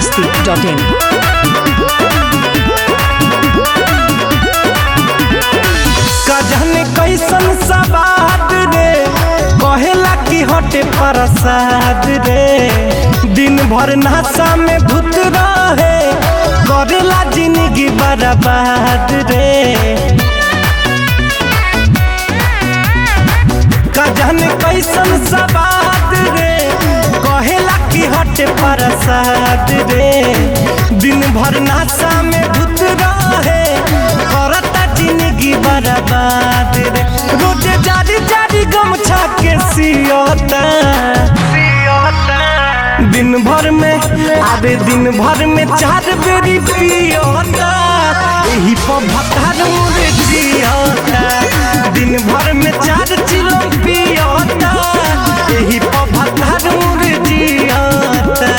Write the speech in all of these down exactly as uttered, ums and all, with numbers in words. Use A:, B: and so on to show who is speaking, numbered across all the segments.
A: masti dot in.
B: Cousin कैसन सवाद रे कहेला कि हटे प्रसाद रे दिन भर नशा में धुत रहे करेला जिंदगी बर्बाद रे कजन कैसन सवाद रे कहेला कि हटे प्रसाद रे दिन भर नशा में धुत रहे करता जिंदगी बर्बाद रे रोजे जारी जारी गमछा के सियोता दिन भर में आधे दिन भर में चार बेरी पियोता यही पर भतार मुरे जियोता दिन भर में चार चिलो पियोता यही पर भतार मुरे जियोता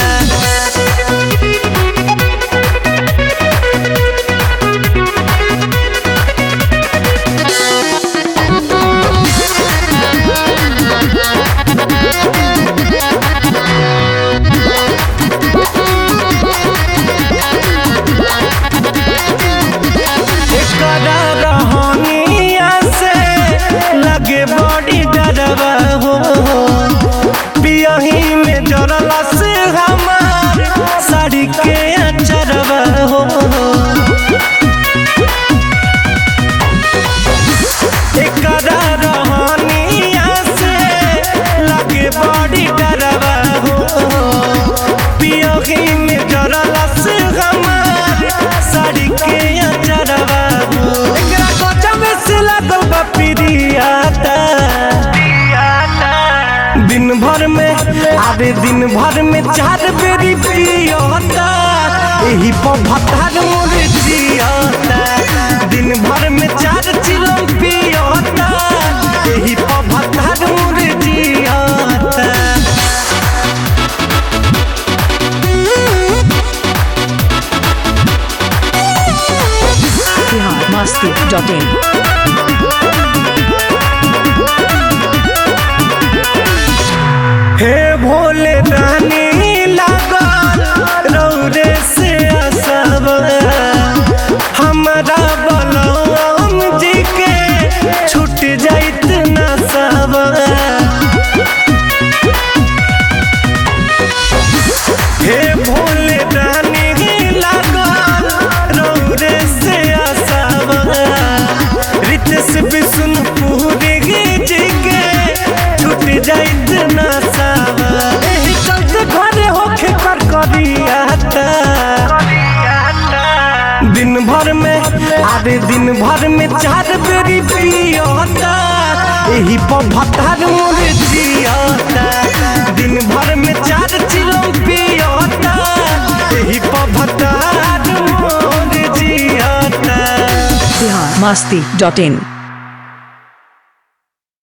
B: बड़ी डरवा हो पियही में डरला से हमार साड़ी के अचरवा हो एकरा रहनिया से लगे बड़ी डरवा हो पियही में डरला से हमार साड़ी के अचरवा हो एकरा गजब से लगल बा पिरियाता दिन भर में आधे दिन भर में चार बेरी पियोता यही पर भतार मोरे जियोता दिन भर में चार चिलो पियोता यही पर भतार मोरे जियोता
A: masti dot in.
B: हे भोले रानी लागल रौरे से असब हमारा बलराम जी के छूट जाइत न सब हे भोले रानी लागल रौरे से असब रितेश विष्णुपुरी जी के छूट जाइत न घरे होके कर करियाता दिन भर में आधे दिन भर में चार बेरी पियोता यही पर भतार मोरे जियोता दिन भर में चार चिलो पियोता यही पर भतार मोरे जियोता
A: masti dot in.